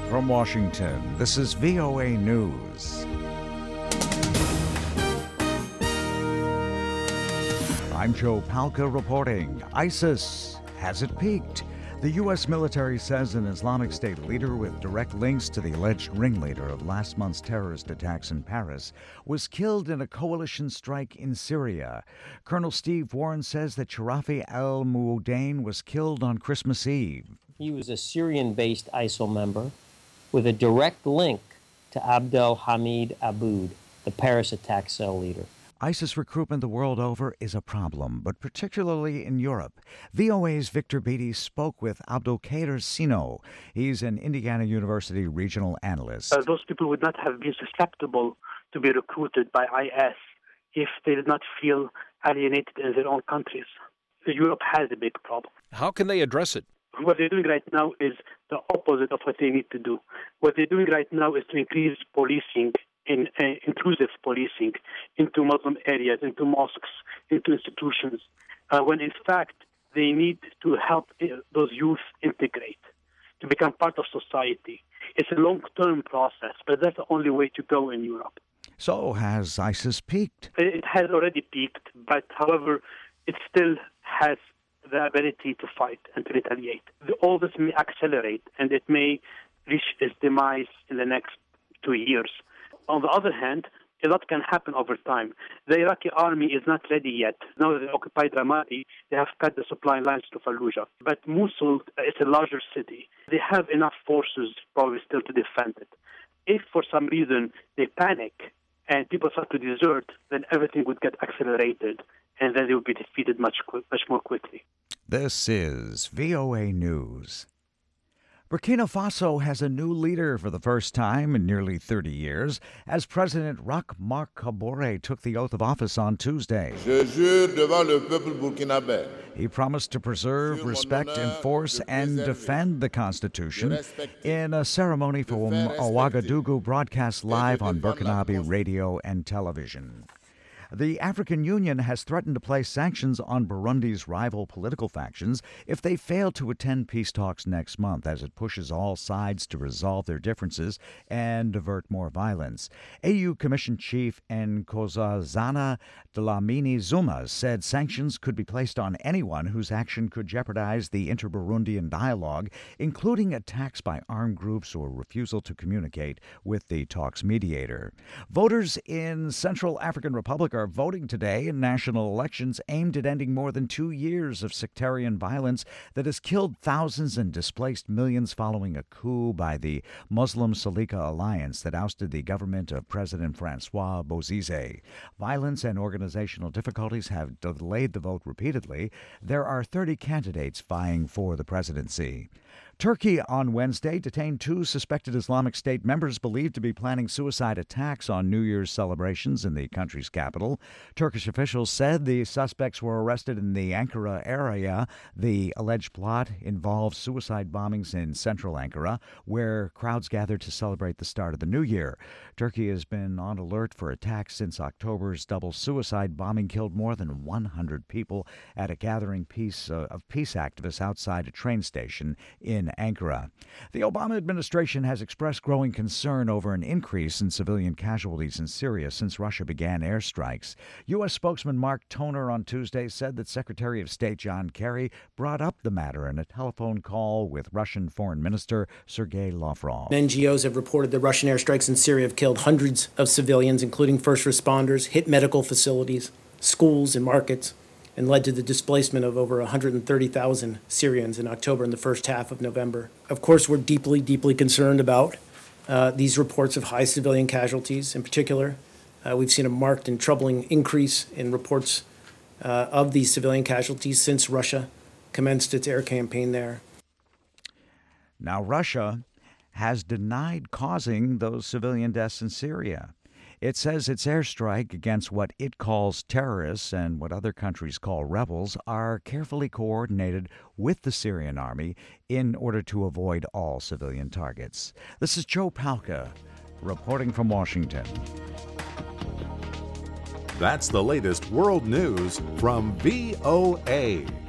From Washington, this is VOA News. I'm Joe Palca reporting. ISIS, has it peaked? The U.S. military says an Islamic State leader with direct links to the alleged ringleader of last month's terrorist attacks in Paris was killed in a coalition strike in Syria. Colonel Steve Warren says that Sharafi al-Muadain was killed on Christmas Eve. He was a Syrian-based ISIL member with a direct link to Abdel Hamid Aboud, the Paris attack cell leader. ISIS recruitment the world over is a problem, but particularly in Europe. VOA's Victor Beatty spoke with Abdulkader Sino. He's an Indiana University regional analyst. Those people would not have been susceptible to be recruited by IS if they did not feel alienated in their own countries. Europe has a big problem. How can they address it? What they're doing right now is the opposite of what they need to do. What they're doing right now is to increase policing, inclusive policing, into Muslim areas, into mosques, into institutions, when in fact they need to help those youth integrate, to become part of society. It's a long-term process, but that's the only way to go in Europe. So has ISIS peaked? It has already peaked, but however, it still has the ability to fight and to retaliate. All this may accelerate, and it may reach its demise in the next 2 years. On the other hand, a lot can happen over time. The Iraqi army is not ready yet. Now that they occupied Ramadi, they have cut the supply lines to Fallujah. But Mosul is a larger city. They have enough forces probably still to defend it. If for some reason they panic and people start to desert, then everything would get accelerated, and then they would be defeated much more quickly. This is VOA News. Burkina Faso has a new leader for the first time in nearly 30 years as President Roch Marc Kabore took the oath of office on Tuesday. Je jure devant le peuple burkinabé. He promised to preserve, respect, enforce, and defend the Constitution in a ceremony from Ouagadougou broadcast live on Burkinabe radio and television. The African Union has threatened to place sanctions on Burundi's rival political factions if they fail to attend peace talks next month, as it pushes all sides to resolve their differences and divert more violence. AU Commission Chief Nkosazana Dlamini Zuma said sanctions could be placed on anyone whose action could jeopardize the inter-Burundian dialogue, including attacks by armed groups or refusal to communicate with the talks mediator. Voters in Central African Republic are voting today in national elections aimed at ending more than 2 years of sectarian violence that has killed thousands and displaced millions following a coup by the Muslim Salika Alliance that ousted the government of President Francois Bozize. Violence and organizational difficulties have delayed the vote repeatedly. There are 30 candidates vying for the presidency. Turkey on Wednesday detained 2 suspected Islamic State members believed to be planning suicide attacks on New Year's celebrations in the country's capital. Turkish officials said the suspects were arrested in the Ankara area. The alleged plot involves suicide bombings in central Ankara, where crowds gathered to celebrate the start of the new year. Turkey has been on alert for attacks since October's double suicide bombing killed more than 100 people at a gathering of peace activists outside a train station in Ankara. The Obama administration has expressed growing concern over an increase in civilian casualties in Syria since Russia began airstrikes. U.S. spokesman Mark Toner on Tuesday said that Secretary of State John Kerry brought up the matter in a telephone call with Russian Foreign Minister Sergei Lavrov. NGOs have reported that Russian airstrikes in Syria have killed hundreds of civilians, including first responders, hit medical facilities, schools, and markets, and led to the displacement of over 130,000 Syrians in October and the first half of November. Of course, we're deeply, deeply concerned about these reports of high civilian casualties. In particular, we've seen a marked and troubling increase in reports of these civilian casualties since Russia commenced its air campaign there. Now, Russia has denied causing those civilian deaths in Syria. It says its airstrike against what it calls terrorists and what other countries call rebels are carefully coordinated with the Syrian army in order to avoid all civilian targets. This is Joe Palca reporting from Washington. That's the latest world news from VOA.